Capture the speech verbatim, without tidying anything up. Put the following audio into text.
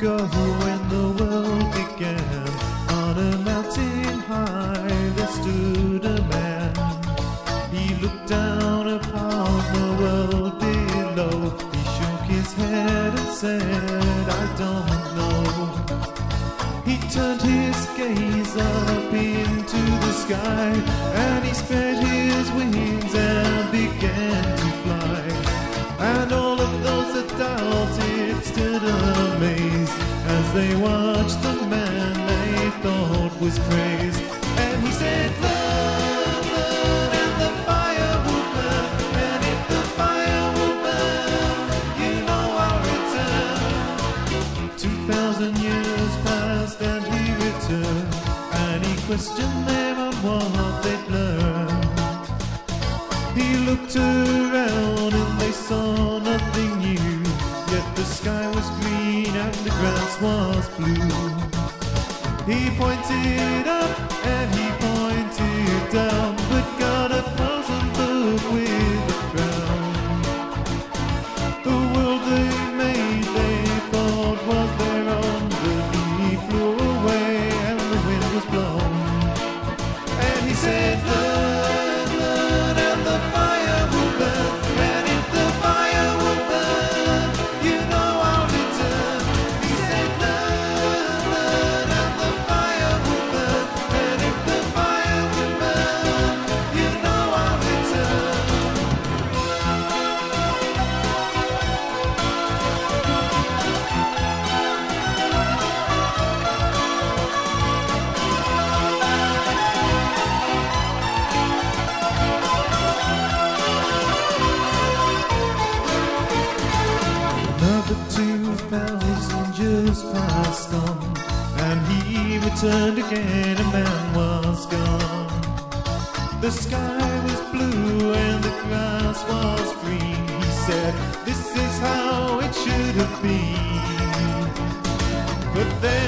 ago when the world began, on a mountain high there stood a man. He looked down upon the world below. He shook his head and said, I don't know. He turned his gaze up into the sky, and he spread his wings and began to fly. And all of those that doubted stood amazed as they watched the man they thought was crazed. And he said, burn, burn, and the fire will burn. And if the fire will burn, you know I'll return. Two thousand years passed and he returned, and he questioned them on what they'd learned. He looked around and they saw nothing new, yet the sky was green and the grass was blue. He pointed up and he pointed down, but got a frozen look with a frown. The world they made they thought was their own, but he flew away and the wind was blown. And he said, burn, burn, and the fire will burn. And if the fire will burn, you know I'll return. He said, burn, burn, and the fire will burn. And if the fire will burn, you know I'll return. Another two thousand years passed on, and he returned again, a man was gone. The sky was blue and the grass was green. He said, this is how it should have been. But then